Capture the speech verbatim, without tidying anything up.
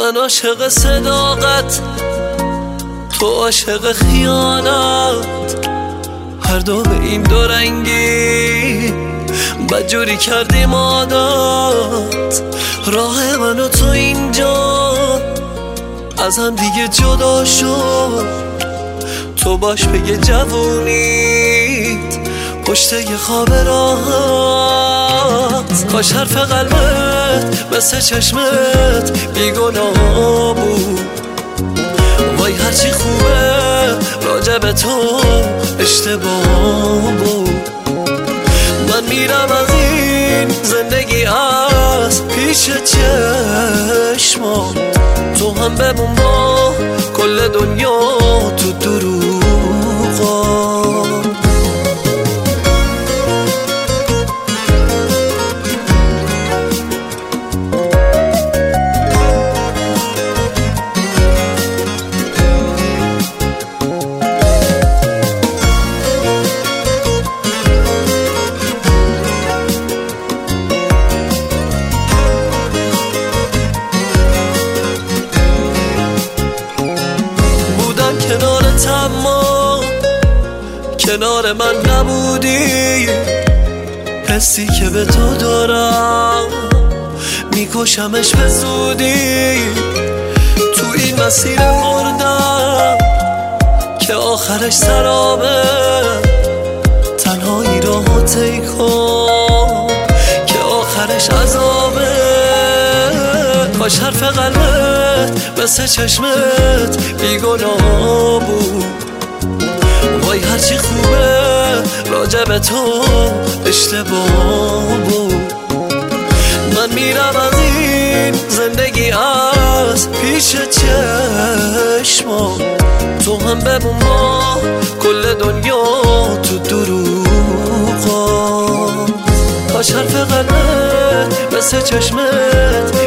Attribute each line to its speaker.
Speaker 1: من عاشق صداقت، تو عاشق خیانت، هر دو به این دو رنگی بدجوری کردیم عادت. راه من و تو اینجا از هم دیگه جدا شد، تو باش بگه جوونیت پشت یه خواب راحت. کاش حرف قلبت مثل چشمت بیگناه بود، وای هرچی خوبه راجع به تو اشتباه بود. من میرم از این زندگی از پیش چشمام، تو هم بمون با کل دنیا تو دروغا. کنارت اما کنار من نبودی، حسی که به تو دارم میکشمش به زودی. تو این مسیر مردم که آخرش سرابه، تنهایی راهو طی کن که آخرش عذابه. کاش حرف قلبت مثل چشمت بیگناه بود، وای هرچی خوبه راجع به تو اشتباه بود. من میرم از این زندگی از پیش چشمام، تو هم بمون با کل دنیا تو دروغا. کاش حرف قلبت مثل چشمت